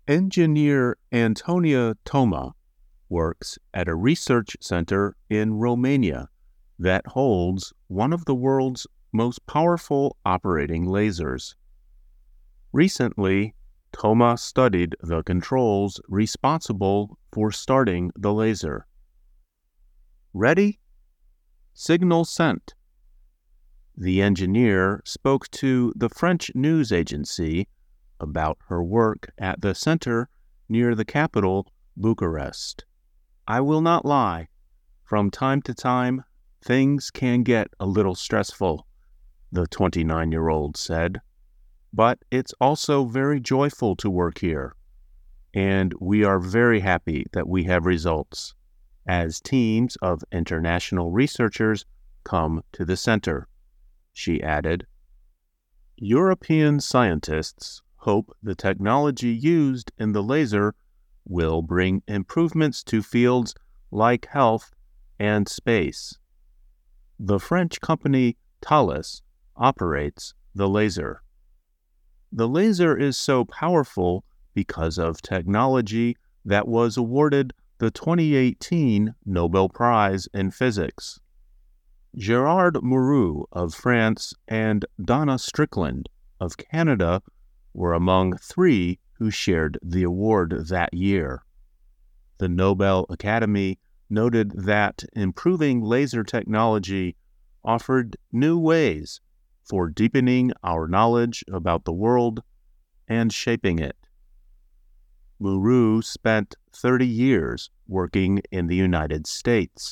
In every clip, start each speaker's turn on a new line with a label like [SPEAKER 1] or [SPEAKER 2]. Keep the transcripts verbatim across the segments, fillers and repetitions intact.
[SPEAKER 1] Engineer Antonia Toma works at a research center in Romania that holds one of the world's most powerful operating lasers. Recently, Toma studied the controls responsible for starting the laser. Ready? Signal sent. The engineer spoke to the French news agency about her work at the center near the capital, Bucharest. I will not lie. From time to time, things can get a little stressful, the twenty-nine-year-old said. But it's also very joyful to work here, and we are very happy that we have results as teams of international researchers come to the center, she added. European scientists hope the technology used in the laser will bring improvements to fields like health and space. The French company Thales operates the laser. The laser is so powerful because of technology that was awarded the twenty eighteen Nobel Prize in Physics. Gerard Mourou of France and Donna Strickland of Canada were among three who shared the award that year. The Nobel Academy noted that improving laser technology offered new ways for deepening our knowledge about the world and shaping it. Mourou spent thirty years working in the United States.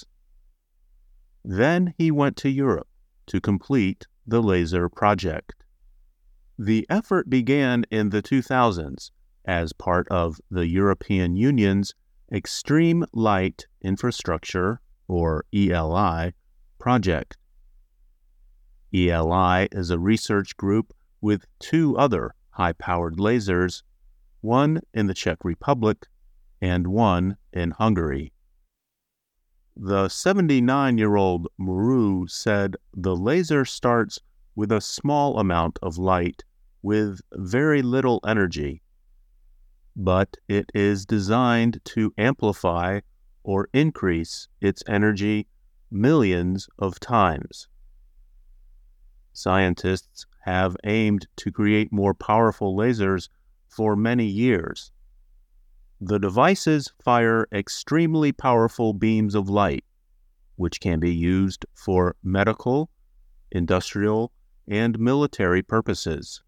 [SPEAKER 1] Then he went to Europe to complete the laser project. The effort began in the two thousands as part of the European Union's Extreme Light Infrastructure, or E L I, project. E L I is a research group with two other high-powered lasers, one in the Czech Republic and one in Hungary. The seventy-nine-year-old Mourou said the laser starts with a small amount of light with very little energy, but it is designed to amplify or increase its energy millions of times. Scientists have aimed to create more powerful lasers for many years. The devices fire extremely powerful beams of light, which can be used for medical, industrial, and military purposes.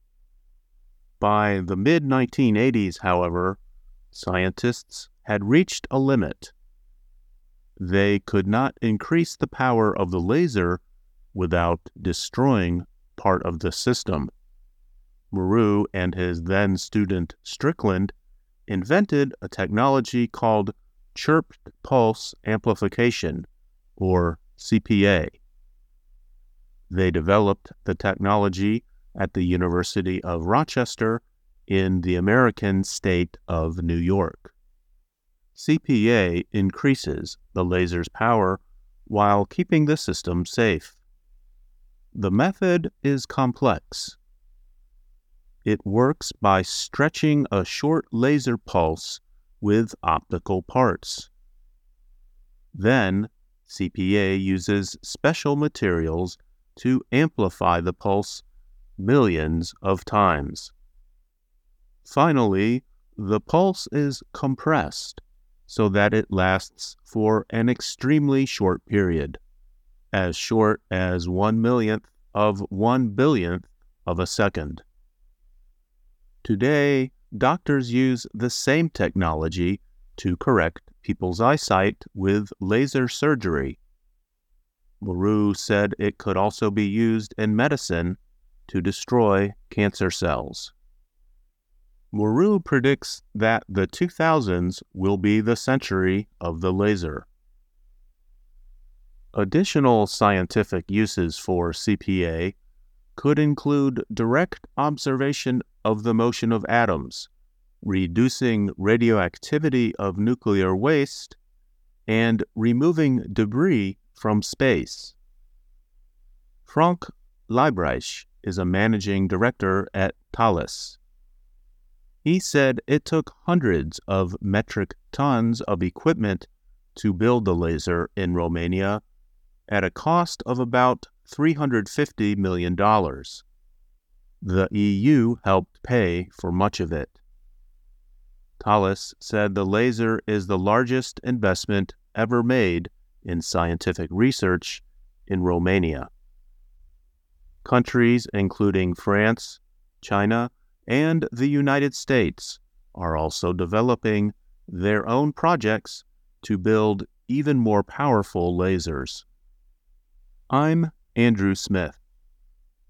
[SPEAKER 1] By the mid nineteen eighties, however, scientists had reached a limit. They could not increase the power of the laser without destroying part of the system. Mourou and his then student Strickland invented a technology called chirped pulse amplification, or C P A. They developed the technology at the University of Rochester in the American state of New York. C P A increases the laser's power while keeping the system safe. The method is complex. It works by stretching a short laser pulse with optical parts. Then, C P A uses special materials to amplify the pulse millions of times. Finally, the pulse is compressed so that it lasts for an extremely short period, as short as one millionth of one billionth of a second. Today, doctors use the same technology to correct people's eyesight with laser surgery. Mourou said it could also be used in medicine to destroy cancer cells. Mourou predicts that the two thousands will be the century of the laser. Additional scientific uses for C P A could include direct observation of the motion of atoms, reducing radioactivity of nuclear waste, and removing debris from space. Frank Leibreich is a managing director at Thales. He said it took hundreds of metric tons of equipment to build the laser in Romania at a cost of about three hundred fifty million dollars. The E U helped pay for much of it. Thales said the laser is the largest investment ever made in scientific research in Romania. Countries including France, China, and the United States are also developing their own projects to build even more powerful lasers. I'm Andrew Smith.